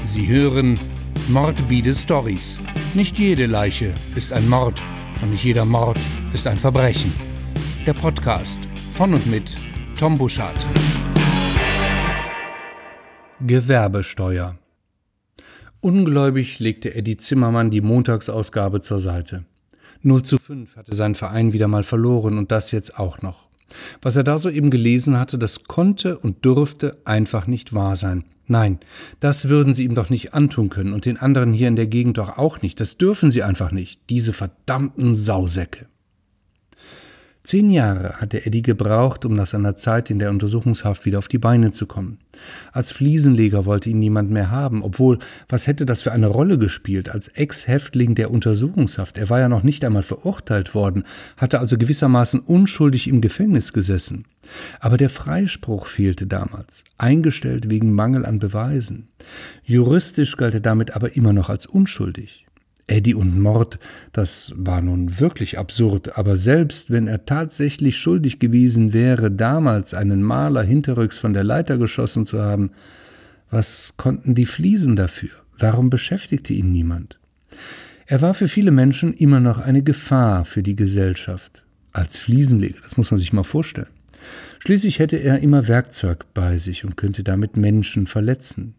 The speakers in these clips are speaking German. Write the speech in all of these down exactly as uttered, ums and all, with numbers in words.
Sie hören Morbide Stories. Nicht jede Leiche ist ein Mord und nicht jeder Mord ist ein Verbrechen. Der Podcast von und mit Tom Buschardt. Gewerbesteuer. Ungläubig legte Eddie Zimmermann die Montagsausgabe zur Seite. null zu fünf hatte sein Verein wieder mal verloren und das jetzt auch noch. Was er da soeben gelesen hatte, das konnte und durfte einfach nicht wahr sein. Nein, das würden sie ihm doch nicht antun können und den anderen hier in der Gegend doch auch nicht. Das dürfen sie einfach nicht, diese verdammten Sausäcke. Zehn Jahre hatte Eddie gebraucht, um nach seiner Zeit in der Untersuchungshaft wieder auf die Beine zu kommen. Als Fliesenleger wollte ihn niemand mehr haben, obwohl, was hätte das für eine Rolle gespielt als Ex-Häftling der Untersuchungshaft? Er war ja noch nicht einmal verurteilt worden, hatte also gewissermaßen unschuldig im Gefängnis gesessen. Aber der Freispruch fehlte damals, eingestellt wegen Mangel an Beweisen. Juristisch galt er damit aber immer noch als unschuldig. Eddie und Mord, das war nun wirklich absurd, aber selbst wenn er tatsächlich schuldig gewesen wäre, damals einen Maler hinterrücks von der Leiter geschossen zu haben, was konnten die Fliesen dafür? Warum beschäftigte ihn niemand? Er war für viele Menschen immer noch eine Gefahr für die Gesellschaft. Als Fliesenleger, das muss man sich mal vorstellen. Schließlich hätte er immer Werkzeug bei sich und könnte damit Menschen verletzen.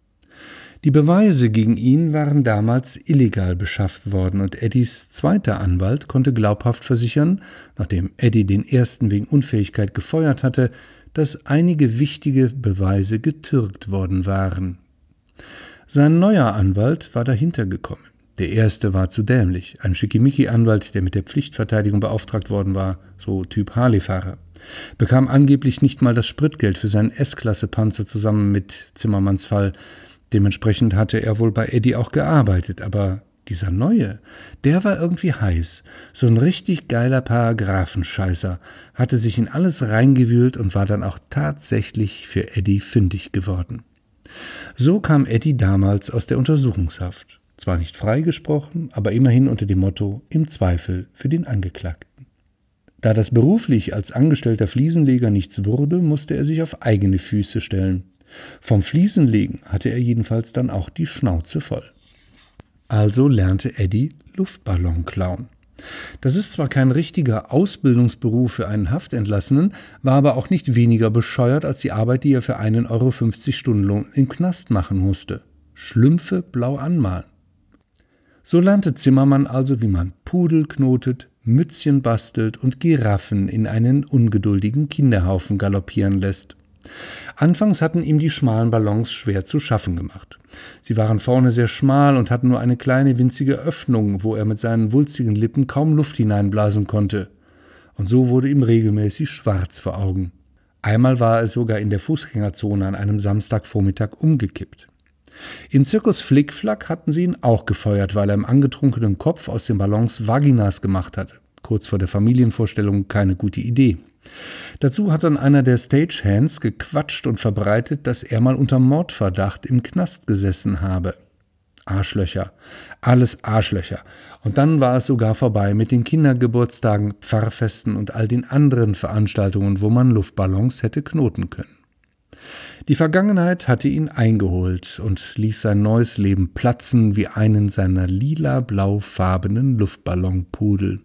Die Beweise gegen ihn waren damals illegal beschafft worden und Eddies zweiter Anwalt konnte glaubhaft versichern, nachdem Eddie den ersten wegen Unfähigkeit gefeuert hatte, dass einige wichtige Beweise getürkt worden waren. Sein neuer Anwalt war dahinter gekommen. Der erste war zu dämlich, ein Schickimicki-Anwalt, der mit der Pflichtverteidigung beauftragt worden war, so Typ Harley-Fahrer. Bekam angeblich nicht mal das Spritgeld für seinen S-Klasse-Panzer zusammen mit Zimmermanns Fall. Dementsprechend hatte er wohl bei Eddie auch gearbeitet, aber dieser Neue, der war irgendwie heiß. So ein richtig geiler Paragraphenscheißer, hatte sich in alles reingewühlt und war dann auch tatsächlich für Eddie fündig geworden. So kam Eddie damals aus der Untersuchungshaft. Zwar nicht freigesprochen, aber immerhin unter dem Motto im Zweifel für den Angeklagten. Da das beruflich als angestellter Fliesenleger nichts wurde, musste er sich auf eigene Füße stellen. Vom Fliesenlegen hatte er jedenfalls dann auch die Schnauze voll. Also lernte Eddie Luftballon klauen. Das ist zwar kein richtiger Ausbildungsberuf für einen Haftentlassenen, war aber auch nicht weniger bescheuert als die Arbeit, die er für einen Euro fünfzig Stundenlohn im Knast machen musste. Schlümpfe blau anmalen. So lernte Zimmermann also, wie man Pudel knotet, Mützchen bastelt und Giraffen in einen ungeduldigen Kinderhaufen galoppieren lässt. Anfangs hatten ihm die schmalen Ballons schwer zu schaffen gemacht. Sie waren vorne sehr schmal und hatten nur eine kleine winzige Öffnung, wo er mit seinen wulstigen Lippen kaum Luft hineinblasen konnte. Und so wurde ihm regelmäßig schwarz vor Augen. Einmal war er sogar in der Fußgängerzone an einem Samstagvormittag umgekippt. Im Zirkus Flickflack hatten sie ihn auch gefeuert, weil er im angetrunkenen Kopf aus den Ballons Vaginas gemacht hatte. Kurz vor der Familienvorstellung keine gute Idee. Dazu hat dann einer der Stagehands gequatscht und verbreitet, dass er mal unter Mordverdacht im Knast gesessen habe. Arschlöcher, alles Arschlöcher. Und dann war es sogar vorbei mit den Kindergeburtstagen, Pfarrfesten und all den anderen Veranstaltungen, wo man Luftballons hätte knoten können. Die Vergangenheit hatte ihn eingeholt und ließ sein neues Leben platzen wie einen seiner lila-blaufarbenen Luftballonpudel.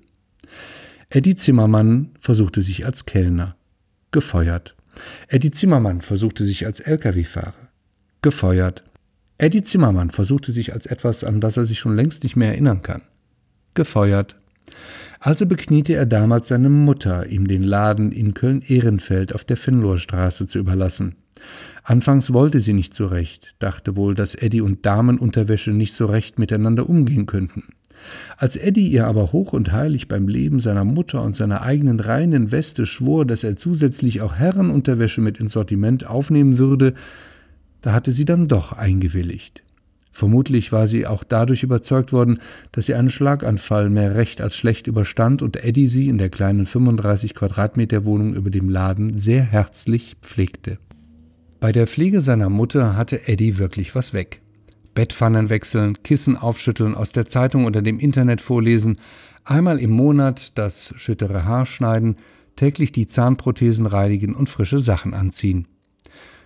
Eddie Zimmermann versuchte sich als Kellner. Gefeuert. Eddie Zimmermann versuchte sich als L K W-Fahrer. Gefeuert. Eddie Zimmermann versuchte sich als etwas, an das er sich schon längst nicht mehr erinnern kann. Gefeuert. Also bekniete er damals seine Mutter, ihm den Laden in Köln-Ehrenfeld auf der Fenlohrstraße zu überlassen. Anfangs wollte sie nicht so recht, dachte wohl, dass Eddie und Damenunterwäsche nicht so recht miteinander umgehen könnten. Als Eddie ihr aber hoch und heilig beim Leben seiner Mutter und seiner eigenen reinen Weste schwor, dass er zusätzlich auch Herrenunterwäsche mit ins Sortiment aufnehmen würde, da hatte sie dann doch eingewilligt. Vermutlich war sie auch dadurch überzeugt worden, dass sie einen Schlaganfall mehr recht als schlecht überstand und Eddie sie in der kleinen fünfunddreißig Quadratmeter Wohnung über dem Laden sehr herzlich pflegte. Bei der Pflege seiner Mutter hatte Eddie wirklich was weg. Bettpfannen wechseln, Kissen aufschütteln, aus der Zeitung oder dem Internet vorlesen, einmal im Monat das schüttere Haar schneiden, täglich die Zahnprothesen reinigen und frische Sachen anziehen.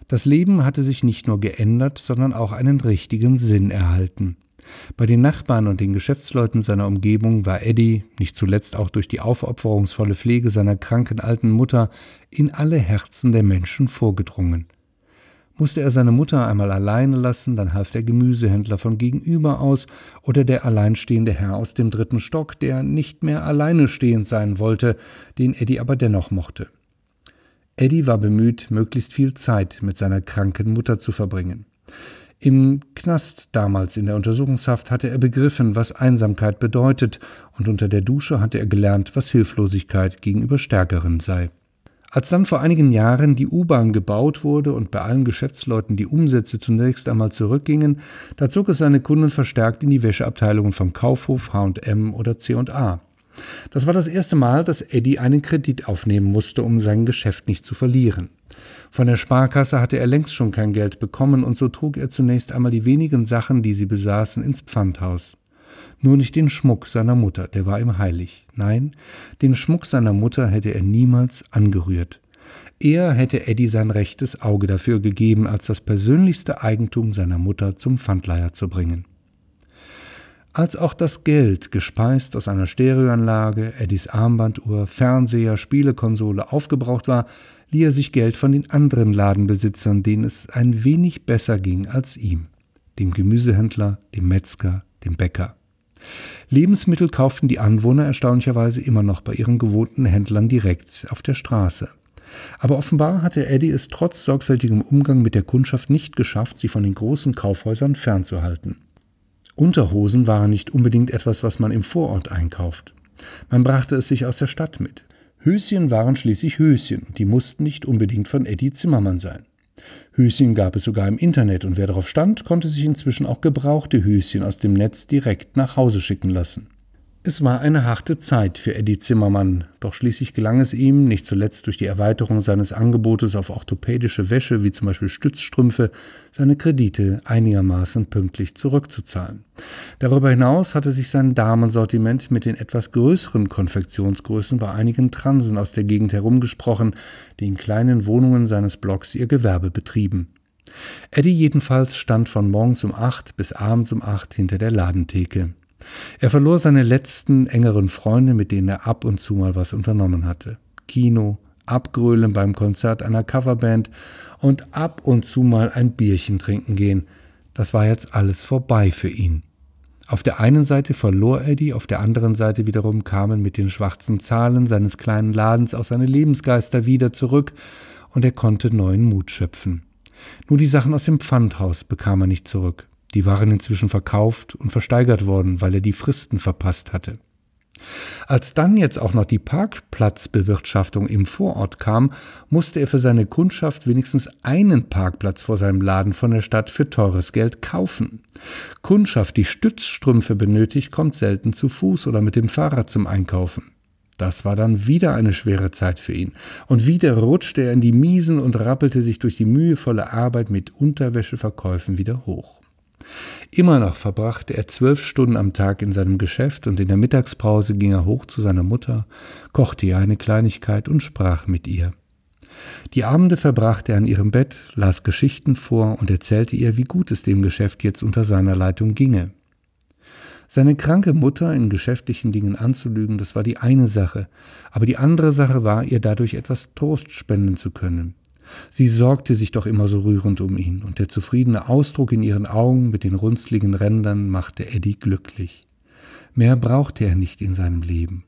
Das Leben hatte sich nicht nur geändert, sondern auch einen richtigen Sinn erhalten. Bei den Nachbarn und den Geschäftsleuten seiner Umgebung war Eddie, nicht zuletzt auch durch die aufopferungsvolle Pflege seiner kranken alten Mutter, in alle Herzen der Menschen vorgedrungen. Musste er seine Mutter einmal alleine lassen, dann half der Gemüsehändler von gegenüber aus oder der alleinstehende Herr aus dem dritten Stock, der nicht mehr alleine stehend sein wollte, den Eddie aber dennoch mochte. Eddie war bemüht, möglichst viel Zeit mit seiner kranken Mutter zu verbringen. Im Knast damals in der Untersuchungshaft hatte er begriffen, was Einsamkeit bedeutet, und unter der Dusche hatte er gelernt, was Hilflosigkeit gegenüber Stärkeren sei. Als dann vor einigen Jahren die U-Bahn gebaut wurde und bei allen Geschäftsleuten die Umsätze zunächst einmal zurückgingen, da zog es seine Kunden verstärkt in die Wäscheabteilungen von Kaufhof, H und M oder C und A. Das war das erste Mal, dass Eddie einen Kredit aufnehmen musste, um sein Geschäft nicht zu verlieren. Von der Sparkasse hatte er längst schon kein Geld bekommen, und so trug er zunächst einmal die wenigen Sachen, die sie besaßen, ins Pfandhaus. Nur nicht den Schmuck seiner Mutter, der war ihm heilig. Nein, den Schmuck seiner Mutter hätte er niemals angerührt. Eher hätte Eddie sein rechtes Auge dafür gegeben, als das persönlichste Eigentum seiner Mutter zum Pfandleiher zu bringen. Als auch das Geld, gespeist aus einer Stereoanlage, Eddies Armbanduhr, Fernseher, Spielekonsole, aufgebraucht war, lieh er sich Geld von den anderen Ladenbesitzern, denen es ein wenig besser ging als ihm, dem Gemüsehändler, dem Metzger, dem Bäcker. Lebensmittel kauften die Anwohner erstaunlicherweise immer noch bei ihren gewohnten Händlern direkt auf der Straße. Aber offenbar hatte Eddie es trotz sorgfältigem Umgang mit der Kundschaft nicht geschafft, sie von den großen Kaufhäusern fernzuhalten. Unterhosen waren nicht unbedingt etwas, was man im Vorort einkauft. Man brachte es sich aus der Stadt mit. Höschen waren schließlich Höschen, und die mussten nicht unbedingt von Eddie Zimmermann sein. Höschen gab es sogar im Internet, und wer darauf stand, konnte sich inzwischen auch gebrauchte Höschen aus dem Netz direkt nach Hause schicken lassen. Es war eine harte Zeit für Eddie Zimmermann, doch schließlich gelang es ihm, nicht zuletzt durch die Erweiterung seines Angebotes auf orthopädische Wäsche, wie zum Beispiel Stützstrümpfe, seine Kredite einigermaßen pünktlich zurückzuzahlen. Darüber hinaus hatte sich sein Damensortiment mit den etwas größeren Konfektionsgrößen bei einigen Transen aus der Gegend herumgesprochen, die in kleinen Wohnungen seines Blocks ihr Gewerbe betrieben. Eddie jedenfalls stand von morgens um acht bis abends um acht hinter der Ladentheke. Er verlor seine letzten engeren Freunde, mit denen er ab und zu mal was unternommen hatte. Kino, Abgrölen beim Konzert einer Coverband und ab und zu mal ein Bierchen trinken gehen. Das war jetzt alles vorbei für ihn. Auf der einen Seite verlor Eddie, auf der anderen Seite wiederum kamen mit den schwarzen Zahlen seines kleinen Ladens auch seine Lebensgeister wieder zurück, und er konnte neuen Mut schöpfen. Nur die Sachen aus dem Pfandhaus bekam er nicht zurück. Die waren inzwischen verkauft und versteigert worden, weil er die Fristen verpasst hatte. Als dann jetzt auch noch die Parkplatzbewirtschaftung im Vorort kam, musste er für seine Kundschaft wenigstens einen Parkplatz vor seinem Laden von der Stadt für teures Geld kaufen. Kundschaft, die Stützstrümpfe benötigt, kommt selten zu Fuß oder mit dem Fahrrad zum Einkaufen. Das war dann wieder eine schwere Zeit für ihn. Und wieder rutschte er in die Miesen und rappelte sich durch die mühevolle Arbeit mit Unterwäscheverkäufen wieder hoch. Immer noch verbrachte er zwölf Stunden am Tag in seinem Geschäft, und in der Mittagspause ging er hoch zu seiner Mutter, kochte ihr eine Kleinigkeit und sprach mit ihr. Die Abende verbrachte er an ihrem Bett, las Geschichten vor und erzählte ihr, wie gut es dem Geschäft jetzt unter seiner Leitung ginge. Seine kranke Mutter in geschäftlichen Dingen anzulügen, das war die eine Sache, aber die andere Sache war, ihr dadurch etwas Trost spenden zu können. Sie sorgte sich doch immer so rührend um ihn, und der zufriedene Ausdruck in ihren Augen mit den runzligen Rändern machte Eddie glücklich. Mehr brauchte er nicht in seinem Leben.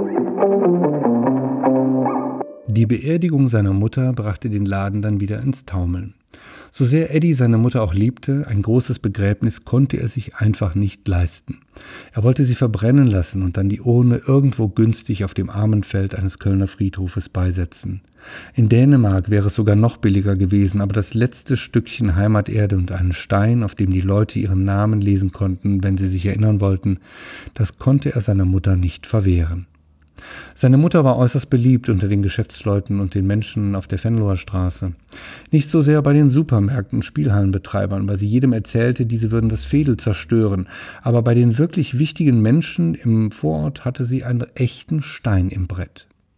Die Beerdigung seiner Mutter brachte den Laden dann wieder ins Taumeln. So sehr Eddie seine Mutter auch liebte, ein großes Begräbnis konnte er sich einfach nicht leisten. Er wollte sie verbrennen lassen und dann die Urne irgendwo günstig auf dem Armenfeld eines Kölner Friedhofes beisetzen. In Dänemark wäre es sogar noch billiger gewesen, aber das letzte Stückchen Heimaterde und einen Stein, auf dem die Leute ihren Namen lesen konnten, wenn sie sich erinnern wollten, das konnte er seiner Mutter nicht verwehren. Seine Mutter war äußerst beliebt unter den Geschäftsleuten und den Menschen auf der Venloer Straße. Nicht so sehr bei den Supermärkten und Spielhallenbetreibern, weil sie jedem erzählte, diese würden das Veedel zerstören, aber bei den wirklich wichtigen Menschen im Vorort hatte sie einen echten Stein im Brett.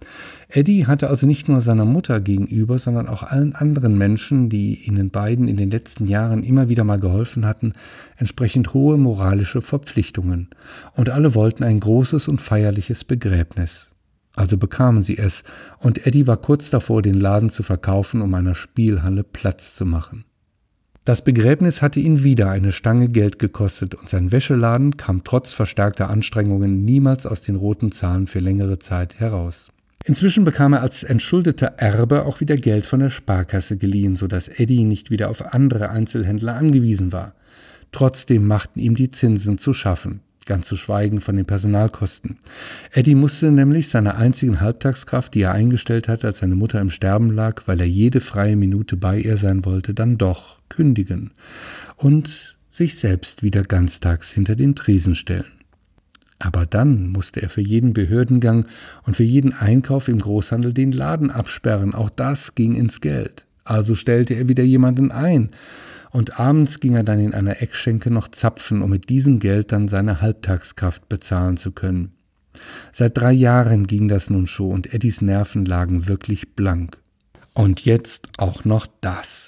Eddie hatte also nicht nur seiner Mutter gegenüber, sondern auch allen anderen Menschen, die ihnen beiden in den letzten Jahren immer wieder mal geholfen hatten, entsprechend hohe moralische Verpflichtungen. Und alle wollten ein großes und feierliches Begräbnis. Also bekamen sie es, und Eddie war kurz davor, den Laden zu verkaufen, um einer Spielhalle Platz zu machen. Das Begräbnis hatte ihn wieder eine Stange Geld gekostet, und sein Wäscheladen kam trotz verstärkter Anstrengungen niemals aus den roten Zahlen für längere Zeit heraus. Inzwischen bekam er als entschuldeter Erbe auch wieder Geld von der Sparkasse geliehen, sodass Eddie nicht wieder auf andere Einzelhändler angewiesen war. Trotzdem machten ihm die Zinsen zu schaffen, ganz zu schweigen von den Personalkosten. Eddie musste nämlich seiner einzigen Halbtagskraft, die er eingestellt hatte, als seine Mutter im Sterben lag, weil er jede freie Minute bei ihr sein wollte, dann doch kündigen und sich selbst wieder ganztags hinter den Tresen stellen. Aber dann musste er für jeden Behördengang und für jeden Einkauf im Großhandel den Laden absperren. Auch das ging ins Geld. Also stellte er wieder jemanden ein. Und abends ging er dann in einer Eckschenke noch zapfen, um mit diesem Geld dann seine Halbtagskraft bezahlen zu können. Seit drei Jahren ging das nun schon und Eddies Nerven lagen wirklich blank. Und jetzt auch noch das.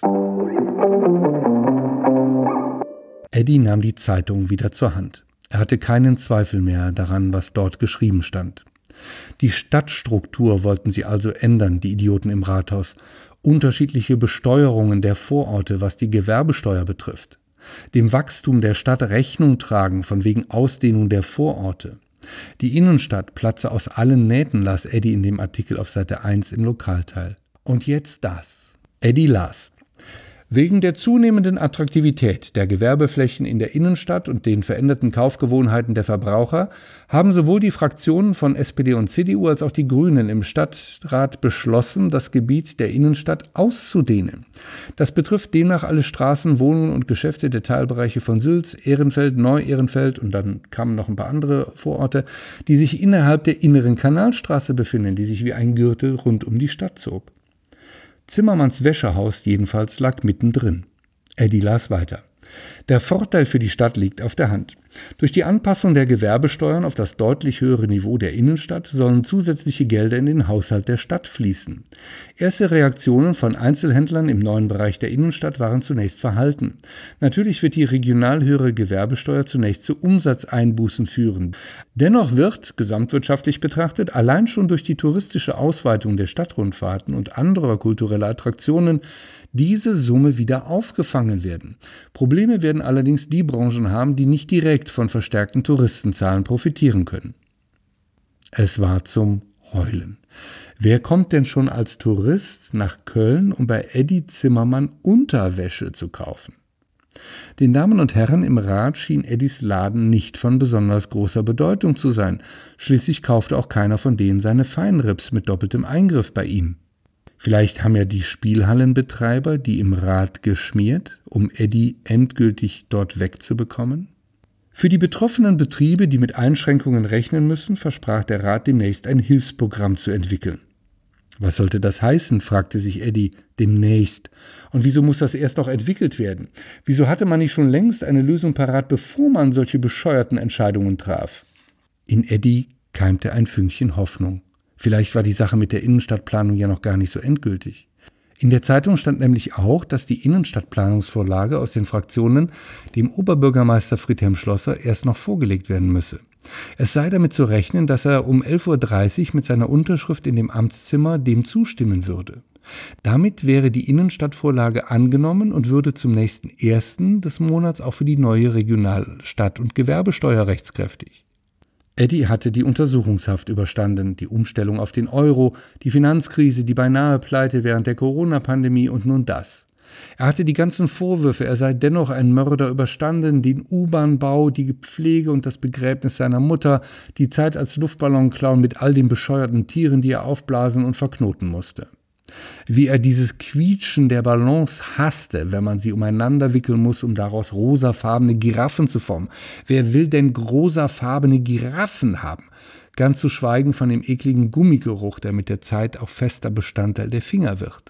Eddie nahm die Zeitung wieder zur Hand. Er hatte keinen Zweifel mehr daran, was dort geschrieben stand. Die Stadtstruktur wollten sie also ändern, die Idioten im Rathaus. Unterschiedliche Besteuerungen der Vororte, was die Gewerbesteuer betrifft. Dem Wachstum der Stadt Rechnung tragen, von wegen Ausdehnung der Vororte. Die Innenstadt platze aus allen Nähten, las Eddie in dem Artikel auf Seite eins im Lokalteil. Und jetzt das. Eddie las: Wegen der zunehmenden Attraktivität der Gewerbeflächen in der Innenstadt und den veränderten Kaufgewohnheiten der Verbraucher haben sowohl die Fraktionen von S P D und C D U als auch die Grünen im Stadtrat beschlossen, das Gebiet der Innenstadt auszudehnen. Das betrifft demnach alle Straßen, Wohnungen und Geschäfte der Teilbereiche von Sülz, Ehrenfeld, Neu-Ehrenfeld und dann kamen noch ein paar andere Vororte, die sich innerhalb der inneren Kanalstraße befinden, die sich wie ein Gürtel rund um die Stadt zog. Zimmermanns Wäschehaus jedenfalls lag mittendrin. Eddie las weiter. Der Vorteil für die Stadt liegt auf der Hand. Durch die Anpassung der Gewerbesteuern auf das deutlich höhere Niveau der Innenstadt sollen zusätzliche Gelder in den Haushalt der Stadt fließen. Erste Reaktionen von Einzelhändlern im neuen Bereich der Innenstadt waren zunächst verhalten. Natürlich wird die regional höhere Gewerbesteuer zunächst zu Umsatzeinbußen führen. Dennoch wird, gesamtwirtschaftlich betrachtet, allein schon durch die touristische Ausweitung der Stadtrundfahrten und anderer kultureller Attraktionen diese Summe wieder aufgefangen werden. Probleme werden allerdings die Branchen haben, die nicht direkt von verstärkten Touristenzahlen profitieren können. Es war zum Heulen. Wer kommt denn schon als Tourist nach Köln, um bei Eddie Zimmermann Unterwäsche zu kaufen? Den Damen und Herren im Rat schien Eddies Laden nicht von besonders großer Bedeutung zu sein. Schließlich kaufte auch keiner von denen seine Feinrips mit doppeltem Eingriff bei ihm. Vielleicht haben ja die Spielhallenbetreiber die im Rat geschmiert, um Eddie endgültig dort wegzubekommen? Für die betroffenen Betriebe, die mit Einschränkungen rechnen müssen, versprach der Rat demnächst ein Hilfsprogramm zu entwickeln. Was sollte das heißen, fragte sich Eddie, demnächst. Und wieso muss das erst noch entwickelt werden? Wieso hatte man nicht schon längst eine Lösung parat, bevor man solche bescheuerten Entscheidungen traf? In Eddie keimte ein Fünkchen Hoffnung. Vielleicht war die Sache mit der Innenstadtplanung ja noch gar nicht so endgültig. In der Zeitung stand nämlich auch, dass die Innenstadtplanungsvorlage aus den Fraktionen dem Oberbürgermeister Friedhelm Schlosser erst noch vorgelegt werden müsse. Es sei damit zu rechnen, dass er um elf Uhr dreißig mit seiner Unterschrift in dem Amtszimmer dem zustimmen würde. Damit wäre die Innenstadtvorlage angenommen und würde zum nächsten ersten des Monats auch für die neue Regionalstadt- und Gewerbesteuer rechtskräftig. Eddie hatte die Untersuchungshaft überstanden, die Umstellung auf den Euro, die Finanzkrise, die beinahe Pleite während der Corona-Pandemie und nun das. Er hatte die ganzen Vorwürfe, er sei dennoch ein Mörder, überstanden, den U-Bahn-Bau, die Pflege und das Begräbnis seiner Mutter, die Zeit als Luftballonclown mit all den bescheuerten Tieren, die er aufblasen und verknoten musste. Wie er dieses Quietschen der Ballons hasste, wenn man sie umeinander wickeln muss, um daraus rosafarbene Giraffen zu formen. Wer will denn rosafarbene Giraffen haben? Ganz zu schweigen von dem ekligen Gummigeruch, der mit der Zeit auch fester Bestandteil der Finger wird.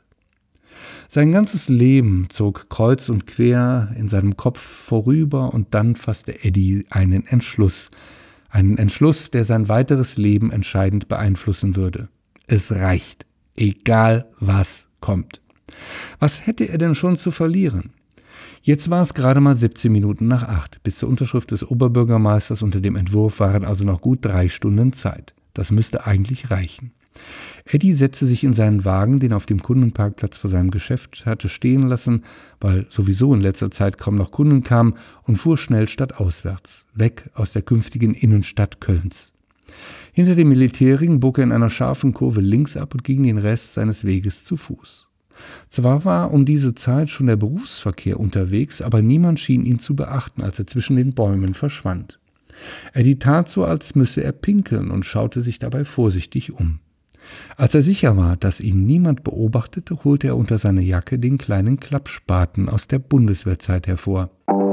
Sein ganzes Leben zog kreuz und quer in seinem Kopf vorüber und dann fasste Eddie einen Entschluss. Einen Entschluss, der sein weiteres Leben entscheidend beeinflussen würde. Es reicht. Egal was kommt. Was hätte er denn schon zu verlieren? Jetzt war es gerade mal siebzehn Minuten nach acht. Bis zur Unterschrift des Oberbürgermeisters unter dem Entwurf waren also noch gut drei Stunden Zeit. Das müsste eigentlich reichen. Eddie setzte sich in seinen Wagen, den er auf dem Kundenparkplatz vor seinem Geschäft hatte stehen lassen, weil sowieso in letzter Zeit kaum noch Kunden kamen, und fuhr schnell stadtauswärts, weg aus der künftigen Innenstadt Kölns. Hinter dem Militärring bog er in einer scharfen Kurve links ab und ging den Rest seines Weges zu Fuß. Zwar war um diese Zeit schon der Berufsverkehr unterwegs, aber niemand schien ihn zu beachten, als er zwischen den Bäumen verschwand. Eddie tat so, als müsse er pinkeln, und schaute sich dabei vorsichtig um. Als er sicher war, dass ihn niemand beobachtete, holte er unter seiner Jacke den kleinen Klappspaten aus der Bundeswehrzeit hervor.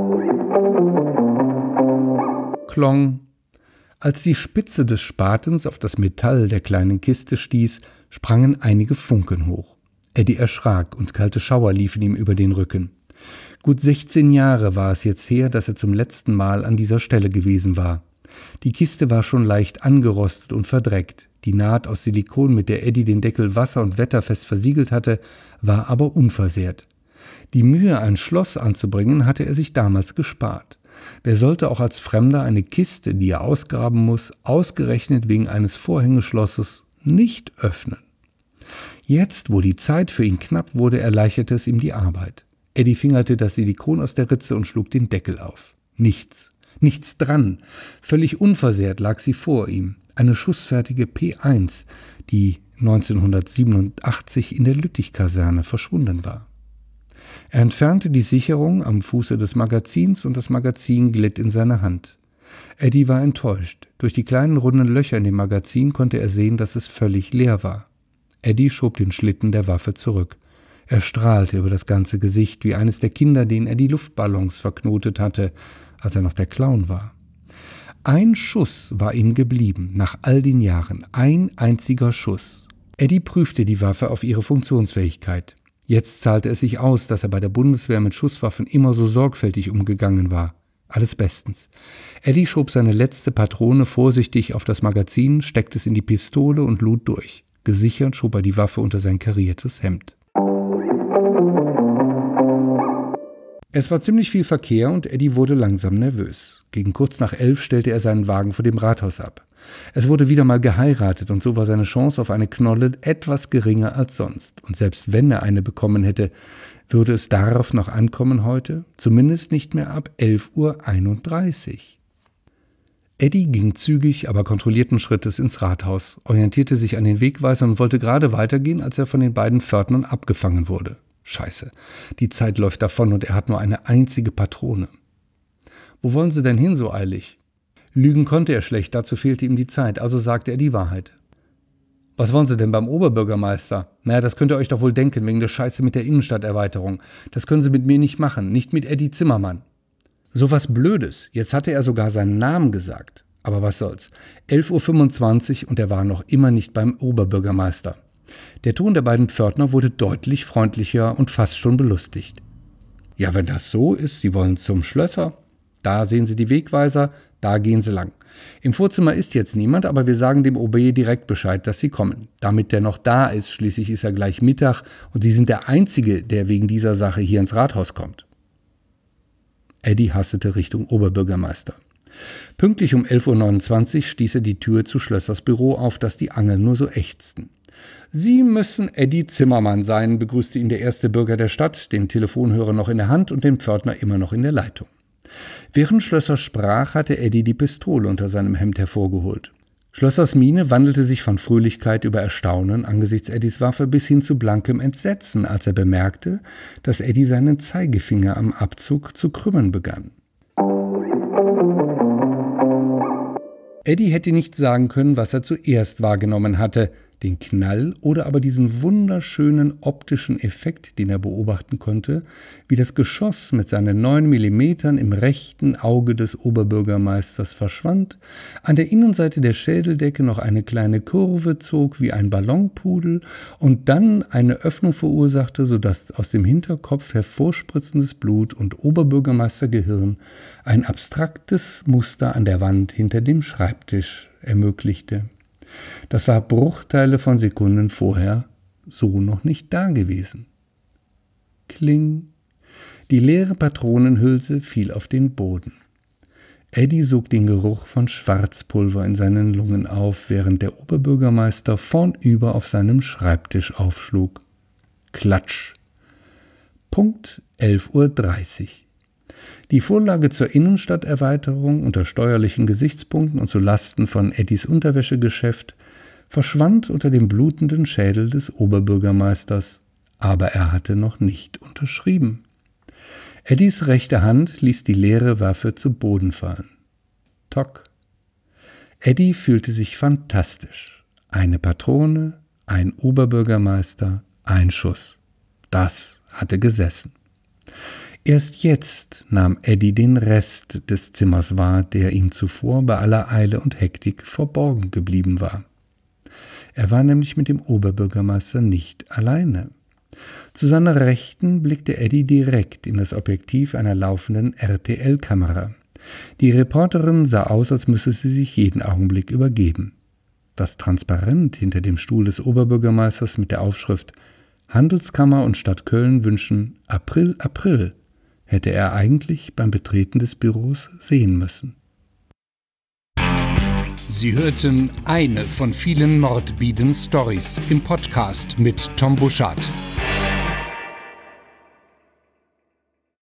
Klong. Als die Spitze des Spatens auf das Metall der kleinen Kiste stieß, sprangen einige Funken hoch. Eddie erschrak und kalte Schauer liefen ihm über den Rücken. Gut sechzehn Jahre war es jetzt her, dass er zum letzten Mal an dieser Stelle gewesen war. Die Kiste war schon leicht angerostet und verdreckt. Die Naht aus Silikon, mit der Eddie den Deckel wasser- und wetterfest versiegelt hatte, war aber unversehrt. Die Mühe, ein Schloss anzubringen, hatte er sich damals gespart. Wer sollte auch als Fremder eine Kiste, die er ausgraben muss, ausgerechnet wegen eines Vorhängeschlosses, nicht öffnen? Jetzt, wo die Zeit für ihn knapp wurde, erleichterte es ihm die Arbeit. Eddie fingerte das Silikon aus der Ritze und schlug den Deckel auf. Nichts, nichts dran. Völlig unversehrt lag sie vor ihm. Eine schussfertige P eins, die neunzehnhundertsiebenundachtzig in der Lüttich-Kaserne verschwunden war. Er entfernte die Sicherung am Fuße des Magazins und das Magazin glitt in seine Hand. Eddie war enttäuscht. Durch die kleinen runden Löcher in dem Magazin konnte er sehen, dass es völlig leer war. Eddie schob den Schlitten der Waffe zurück. Er strahlte über das ganze Gesicht wie eines der Kinder, denen er die Luftballons verknotet hatte, als er noch der Clown war. Ein Schuss war ihm geblieben, nach all den Jahren. Ein einziger Schuss. Eddie prüfte die Waffe auf ihre Funktionsfähigkeit. Jetzt zahlte es sich aus, dass er bei der Bundeswehr mit Schusswaffen immer so sorgfältig umgegangen war. Alles bestens. Eddie schob seine letzte Patrone vorsichtig auf das Magazin, steckte es in die Pistole und lud durch. Gesichert schob er die Waffe unter sein kariertes Hemd. Es war ziemlich viel Verkehr und Eddie wurde langsam nervös. Gegen kurz nach elf stellte er seinen Wagen vor dem Rathaus ab. Es wurde wieder mal geheiratet und so war seine Chance auf eine Knolle etwas geringer als sonst. Und selbst wenn er eine bekommen hätte, würde es darauf noch ankommen heute? Zumindest nicht mehr ab elf Uhr einunddreißig. Eddie ging zügig, aber kontrollierten Schrittes ins Rathaus, orientierte sich an den Wegweisern und wollte gerade weitergehen, als er von den beiden Pförtnern abgefangen wurde. Scheiße, die Zeit läuft davon und er hat nur eine einzige Patrone. Wo wollen Sie denn hin so eilig? Lügen konnte er schlecht, dazu fehlte ihm die Zeit, also sagte er die Wahrheit. Was wollen Sie denn beim Oberbürgermeister? Naja, das könnt ihr euch doch wohl denken, wegen der Scheiße mit der Innenstadterweiterung. Das können Sie mit mir nicht machen, nicht mit Eddie Zimmermann. So was Blödes, jetzt hatte er sogar seinen Namen gesagt. Aber was soll's, elf Uhr fünfundzwanzig und er war noch immer nicht beim Oberbürgermeister. Der Ton der beiden Pförtner wurde deutlich freundlicher und fast schon belustigt. Ja, wenn das so ist, Sie wollen zum Schlösser. Da sehen Sie die Wegweiser, da gehen Sie lang. Im Vorzimmer ist jetzt niemand, aber wir sagen dem O B direkt Bescheid, dass Sie kommen. Damit der noch da ist, schließlich ist er gleich Mittag und Sie sind der Einzige, der wegen dieser Sache hier ins Rathaus kommt. Eddie hastete Richtung Oberbürgermeister. Pünktlich um elf Uhr neunundzwanzig stieß er die Tür zu Schlössers Büro auf, dass die Angeln nur so ächzten. »Sie müssen Eddie Zimmermann sein«, begrüßte ihn der erste Bürger der Stadt, den Telefonhörer noch in der Hand und den Pförtner immer noch in der Leitung. Während Schlösser sprach, hatte Eddie die Pistole unter seinem Hemd hervorgeholt. Schlössers Miene wandelte sich von Fröhlichkeit über Erstaunen angesichts Eddies Waffe bis hin zu blankem Entsetzen, als er bemerkte, dass Eddie seinen Zeigefinger am Abzug zu krümmen begann. Eddie hätte nicht sagen können, was er zuerst wahrgenommen hatte, den Knall oder aber diesen wunderschönen optischen Effekt, den er beobachten konnte, wie das Geschoss mit seinen neun Millimetern im rechten Auge des Oberbürgermeisters verschwand, an der Innenseite der Schädeldecke noch eine kleine Kurve zog wie ein Ballonpudel und dann eine Öffnung verursachte, sodass aus dem Hinterkopf hervorspritzendes Blut und Oberbürgermeistergehirn ein abstraktes Muster an der Wand hinter dem Schreibtisch ermöglichte. Das war Bruchteile von Sekunden vorher so noch nicht da gewesen. Kling. Die leere Patronenhülse fiel auf den Boden. Eddie sog den Geruch von Schwarzpulver in seinen Lungen auf, während der Oberbürgermeister vornüber auf seinem Schreibtisch aufschlug. Klatsch. Punkt elf Uhr dreißig. Die Vorlage zur Innenstadterweiterung unter steuerlichen Gesichtspunkten und zu Lasten von Eddies Unterwäschegeschäft verschwand unter dem blutenden Schädel des Oberbürgermeisters, aber er hatte noch nicht unterschrieben. Eddies rechte Hand ließ die leere Waffe zu Boden fallen. Tock. Eddie fühlte sich fantastisch. Eine Patrone, ein Oberbürgermeister, ein Schuss. Das hatte gesessen. Erst jetzt nahm Eddie den Rest des Zimmers wahr, der ihm zuvor bei aller Eile und Hektik verborgen geblieben war. Er war nämlich mit dem Oberbürgermeister nicht alleine. Zu seiner Rechten blickte Eddie direkt in das Objektiv einer laufenden R T L-Kamera. Die Reporterin sah aus, als müsse sie sich jeden Augenblick übergeben. Das Transparent hinter dem Stuhl des Oberbürgermeisters mit der Aufschrift »Handelskammer und Stadt Köln wünschen April, April« hätte er eigentlich beim Betreten des Büros sehen müssen. Sie hörten eine von vielen Mordbieden Stories im Podcast mit Tom Buschardt.